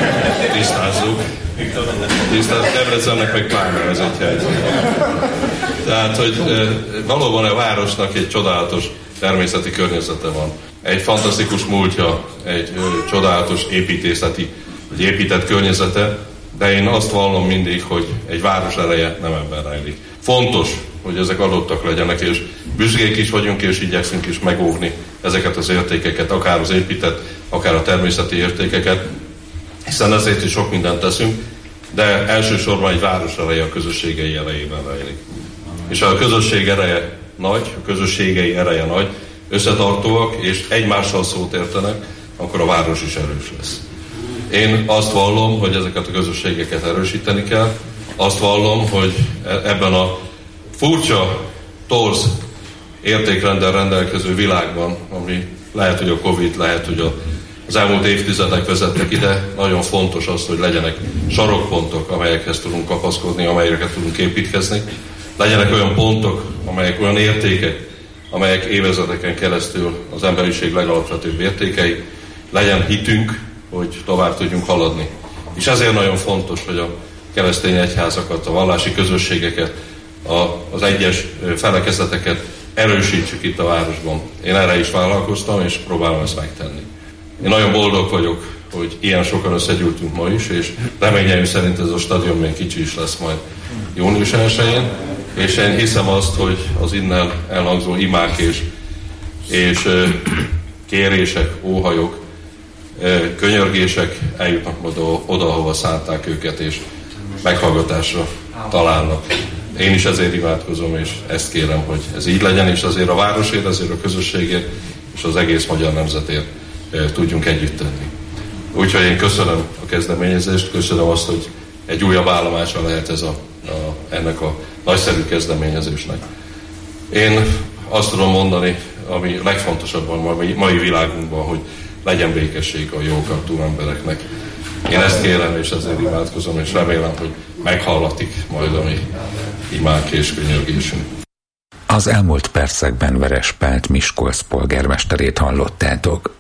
Tisztázzuk. Tisztázzuk. Debrecennek meg pláne ez egy hegy. Tehát, hogy valóban a városnak egy csodálatos természeti környezete van. Egy fantasztikus múltja, egy ö, csodálatos építészeti, vagy épített környezete, de én azt vallom mindig, hogy egy város ereje nem ebben rejlik. Fontos, hogy ezek adottak legyenek, és büszkék is vagyunk, és igyekszünk is megóvni ezeket az értékeket, akár az épített, akár a természeti értékeket, hiszen ezért is sok mindent teszünk, de elsősorban egy város ereje a közösségei erejében rejlik. És ha a közösség ereje nagy, a közösségei ereje nagy, összetartóak, és egymással szót értenek, akkor a város is erős lesz. Én azt vallom, hogy ezeket a közösségeket erősíteni kell, azt vallom, hogy ebben a furcsa, torz értékrendel rendelkező világban, ami lehet, hogy a Covid, lehet, hogy az elmúlt évtizedek vezettek ide, nagyon fontos az, hogy legyenek sarokpontok, amelyekhez tudunk kapaszkodni, amelyeket tudunk építkezni. Legyenek olyan pontok, amelyek olyan értékek, amelyek évezredeken keresztül az emberiség legalapvetőbb értékei. Legyen hitünk, hogy tovább tudjunk haladni. És ezért nagyon fontos, hogy a keresztény egyházakat, a vallási közösségeket, a, az egyes felekezeteket erősítsük itt a városban. Én erre is vállalkoztam, és próbálom ezt megtenni. Én nagyon boldog vagyok, hogy ilyen sokan összegyűltünk ma is, és reményeim szerint ez a stadion még kicsi is lesz majd június elsején, és én hiszem azt, hogy az innen elhangzó imák és, és kérések, óhajok, könyörgések eljutnak oda, oda, ahova szánták őket, és meghallgatásra találnak. Én is ezért imádkozom, és ezt kérem, hogy ez így legyen, és azért a városért, azért a közösségért, és az egész magyar nemzetért tudjunk együtt tenni. Úgyhogy én köszönöm a kezdeményezést, köszönöm azt, hogy egy újabb állomása lehet ez a, a, ennek a nagyszerű kezdeményezésnek. Én azt tudom mondani, ami legfontosabb a mai, mai világunkban, hogy legyen békesség a jókartú embereknek. Én ezt kérem, és ezért imádkozom, és remélem, hogy meghallatik majd a mi imánk és könyörgésünk. Az elmúlt percekben Veres Pált Miskolc polgármesterét hallottátok.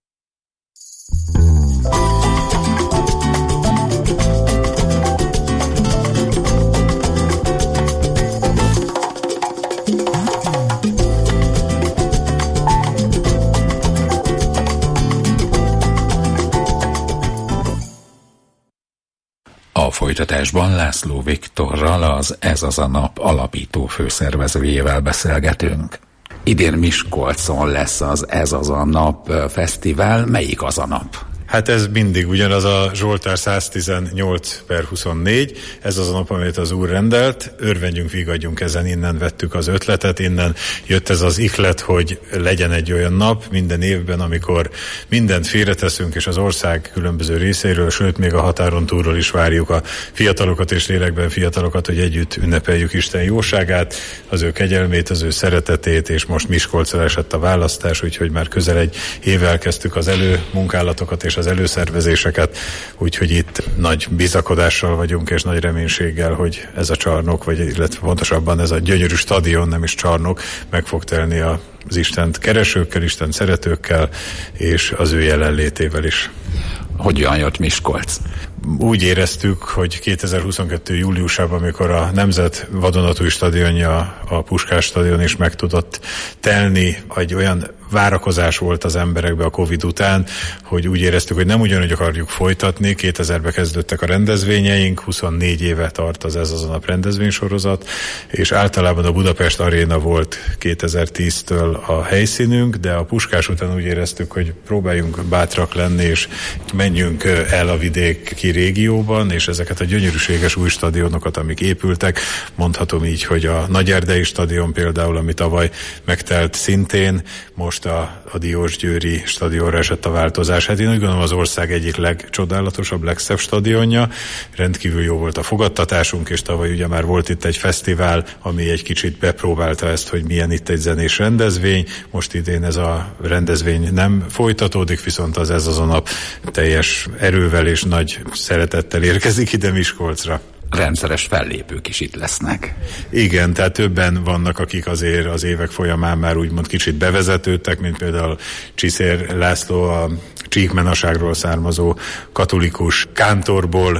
A folytatásban László Viktorral, az Ez az a nap alapító főszervezőjével beszélgetünk. Idén Miskolcon lesz az Ez az a nap fesztivál. Melyik az a nap? Hát ez mindig ugyanaz a Zsoltár száztizennyolc per huszonnégy, ez az a nap, amit az Úr rendelt, örvendjünk, vigadjunk ezen, innen vettük az ötletet, innen jött ez az ihlet, hogy legyen egy olyan nap minden évben, amikor mindent félreteszünk, és az ország különböző részeiről, sőt még a határon túlról is várjuk a fiatalokat és lélekben fiatalokat, hogy együtt ünnepeljük Isten jóságát, az ő kegyelmét, az ő szeretetét, és most Miskolcra esett a választás, úgyhogy már közel egy éve elkezdtük az előmunkálatokat és az előszervezéseket, úgyhogy itt nagy bizakodással vagyunk, és nagy reménységgel, hogy ez a csarnok, vagy illetve pontosabban ez a gyönyörű stadion, nem is csarnok, meg fog telni az Istent keresőkkel, Isten szeretőkkel, és az ő jelenlétével is. Hogyan jött Miskolc? Úgy éreztük, hogy kétezer-huszonkettő júliusában, amikor a Nemzet vadonatúj stadionja, a Puskás stadion is meg tudott telni, egy olyan várakozás volt az emberekbe a Covid után, hogy úgy éreztük, hogy nem ugyanúgy akarjuk folytatni. kétezerben kezdődtek a rendezvényeink, huszonnégy éve tart az Ez az a nap rendezvénysorozat, és általában a Budapest Aréna volt kétezer-tíztől a helyszínünk, de a Puskás után úgy éreztük, hogy próbáljunk bátrak lenni, és menjünk el a vidéki régióban, és ezeket a gyönyörűséges új stadionokat, amik épültek, mondhatom így, hogy a Nagyerdei stadion például, ami tavaly megtelt szintén, most a, a Diósgyőri stadionra esett a változás. Hát én úgy gondolom az ország egyik legcsodálatosabb, legszebb stadionja. Rendkívül jó volt a fogadtatásunk, és tavaly ugye már volt itt egy fesztivál, ami egy kicsit bepróbálta ezt, hogy milyen itt egy zenés rendezvény. Most idén ez a rendezvény nem folytatódik, viszont az Ez az a nap teljes erővel és nagy szeretettel érkezik ide Miskolcra. Rendszeres fellépők is itt lesznek. Igen, tehát többen vannak, akik azért az évek folyamán már úgymond kicsit bevezetődtek, mint például Csiszér László, a Csíkmenaságról származó katolikus kántorból,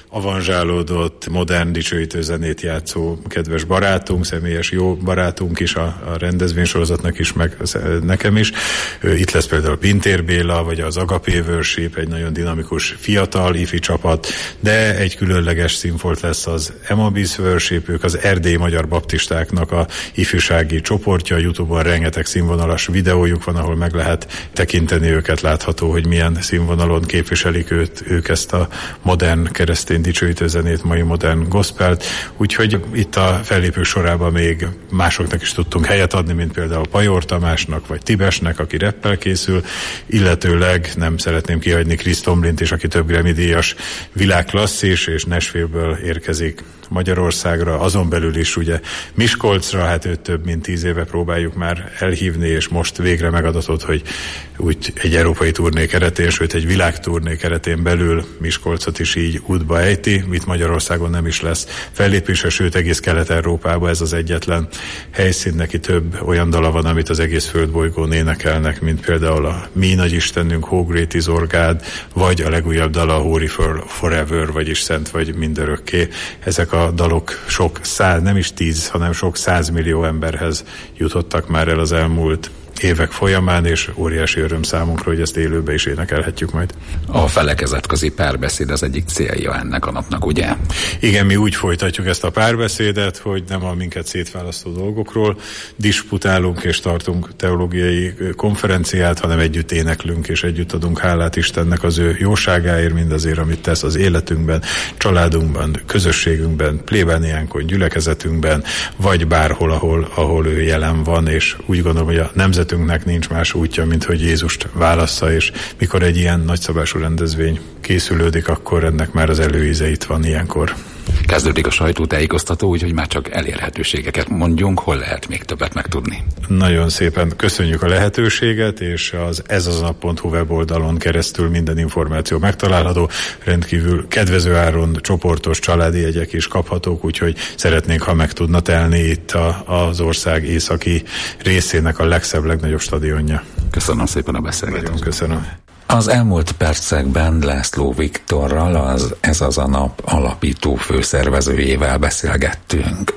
avanzsálódott, modern dicsőítő zenét játszó kedves barátunk, személyes jó barátunk is a, a rendezvénysorozatnak is, meg nekem is. Itt lesz például Pintér Béla, vagy az Agapé Worship, egy nagyon dinamikus fiatal ifi csapat, de egy különleges színfolt lesz az Emabis Worship, ők az erdélyi magyar baptistáknak a ifjúsági csoportja, a YouTube-on rengeteg színvonalas videójuk van, ahol meg lehet tekinteni őket, látható, hogy milyen színvonalon képviselik őt, ők ezt a modern keresztény dicsőítő zenét, mai modern gospelt, úgyhogy itt a fellépők sorában még másoknak is tudtunk helyet adni, mint például Pajor Tamásnak, vagy Tibesnek, aki rappel készül, illetőleg nem szeretném kihagyni Chris Tomlint is, aki több Grammy-díjas világklasszis, és Nashville-ből érkezik Magyarországra, azon belül is ugye Miskolcra, hát őt több mint tíz éve próbáljuk már elhívni, és most végre megadatott, hogy úgy egy európai turné keretén, sőt egy világturné keretén belül Miskolcot is így útba ejti, itt Magyarországon nem is lesz fellépése, sőt egész Kelet-Európában ez az egyetlen helyszín, neki több olyan dala van, amit az egész földbolygón énekelnek, mint például a Mi Nagy Istenünk, How Great is Our God, vagy a legújabb dala, Holy for Forever, vagyis Szent vagy mindörökké. Ezek a dalok sok száz, nem is tíz, hanem sok százmillió emberhez jutottak már el az elmúlt évek folyamán, és óriási öröm számunkra, hogy ezt élőbe is énekelhetjük majd. A felekezetközi párbeszéd az egyik célja ennek a napnak, ugye? Igen, mi úgy folytatjuk ezt a párbeszédet, hogy nem a minket szétválasztó dolgokról disputálunk és tartunk teológiai konferenciát, hanem együtt éneklünk és együtt adunk hálát Istennek az ő jóságáért, mindazért, amit tesz az életünkben, családunkban, közösségünkben, plébániánkon, gyülekezetünkben, vagy bárhol, ahol, ahol ő jelen van, és úgy gondolom, hogy a nemzet nincs más útja, mint hogy Jézust válassza, és mikor egy ilyen nagyszabású rendezvény készülődik, akkor ennek már az előíze itt van ilyenkor. Kezdődik a sajtótájékoztató, úgyhogy már csak elérhetőségeket mondjunk, hol lehet még többet megtudni. Nagyon szépen köszönjük a lehetőséget, és az ezazanap pont hu weboldalon keresztül minden információ megtalálható, rendkívül kedvező áron csoportos családi jegyek is kaphatók, úgyhogy szeretnénk, ha meg tudna telni itt a, az ország északi részének a legszebb, legnagyobb stadionja. Köszönöm szépen a beszélgetést. Nagyon köszönöm. Az elmúlt percekben László Viktorral, az Ez az a nap alapító főszervezőjével beszélgettünk.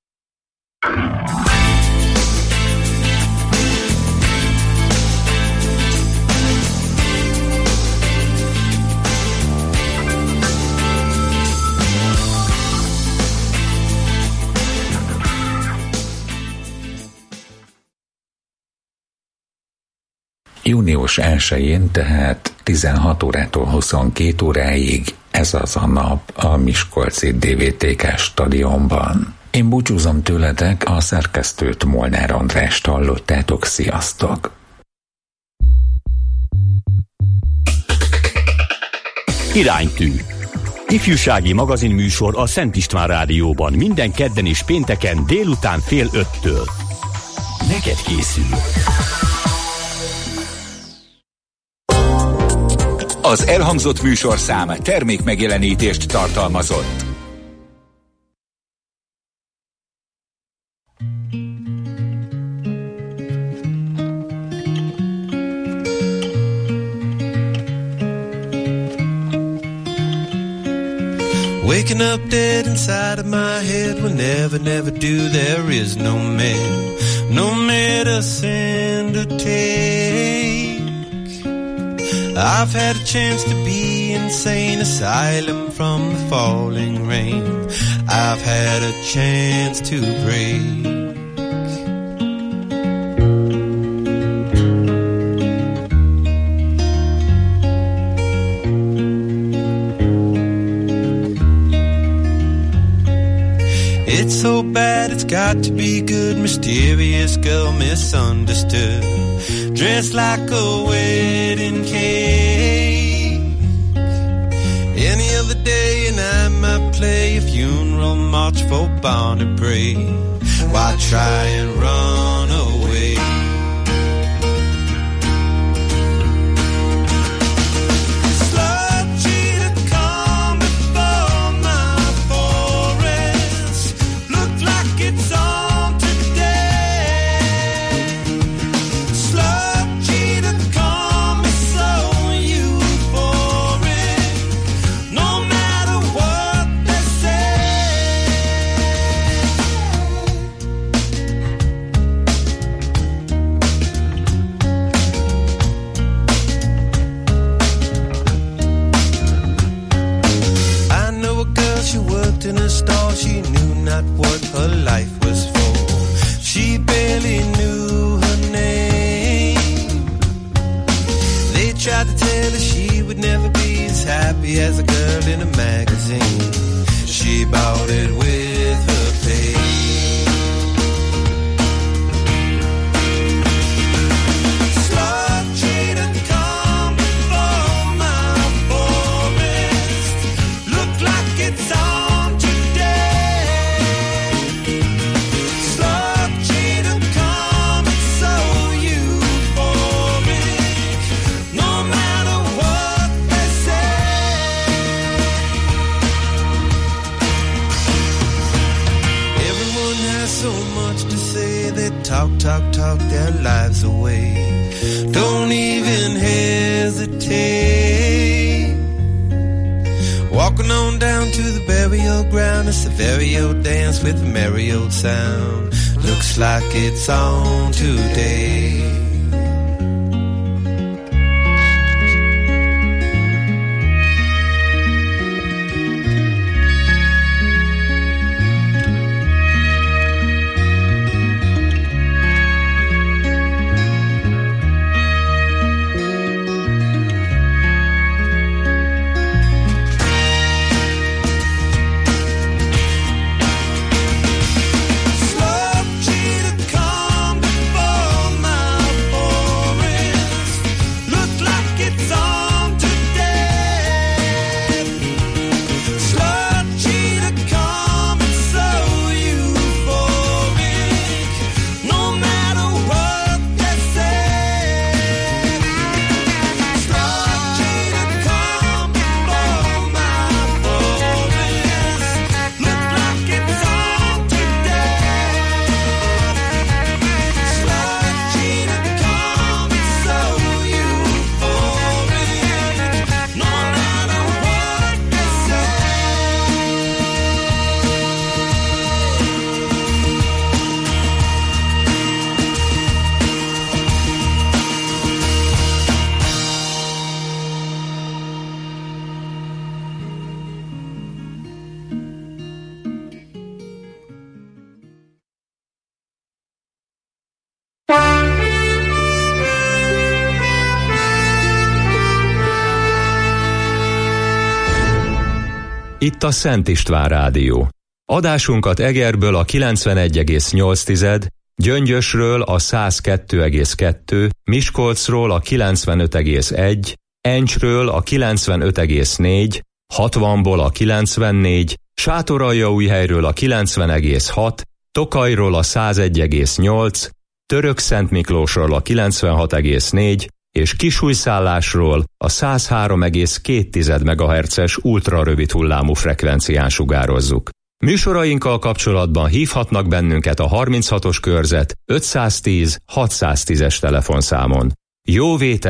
Június elsején, tehát tizenhat órától huszonkét óráig ez az a nap a miskolci dé vé té ká stadionban. Én búcsúzom tőletek, a szerkesztőt, Molnár Andrást hallottátok, sziasztok! Iránytű. Ifjúsági magazinműsor a Szent István Rádióban minden kedden és pénteken délután fél öttől. Neked készül. Az elhangzott műsorszám termék megjelenítést tartalmazott. Waking up dead inside of my head will never, never do. There is no man, no medicine to take. I've had a chance to be insane asylum from the falling rain. I've had a chance to break. It's so bad, it's got to be good. Mysterious girl misunderstood, dressed like a wedding cake. Any other day and I might play a funeral march for Barney Bray. Why try and run away? No matter what what her life was for. She barely knew her name. They tried to tell her she would never be as happy as a girl in a magazine. She bought it with her pay. Talk, talk, talk their lives away. Don't even hesitate. Walking on down to the burial ground. It's a very old dance with a merry old sound. Looks like it's on today. Itt a Szent István Rádió. Adásunkat Egerből a kilencvenegy egész nyolc, Gyöngyösről a száz kettő egész kettő, Miskolcról a kilencvenöt egész egy, Encsről a kilencvenöt egész négy, hatvanból a kilencvennégy, Sátoraljaújhelyről a kilencven egész hat, Tokajról a száz egy egész nyolc, Törökszentmiklósról a kilencvenhat egész négy, és Kisújszállásról a száz három egész két megahertzes ultrarövid hullámú frekvencián sugározzuk. Műsorainkkal kapcsolatban hívhatnak bennünket a harminchatos körzet ötszáztíz hatszáztízes telefonszámon. Jó vétel!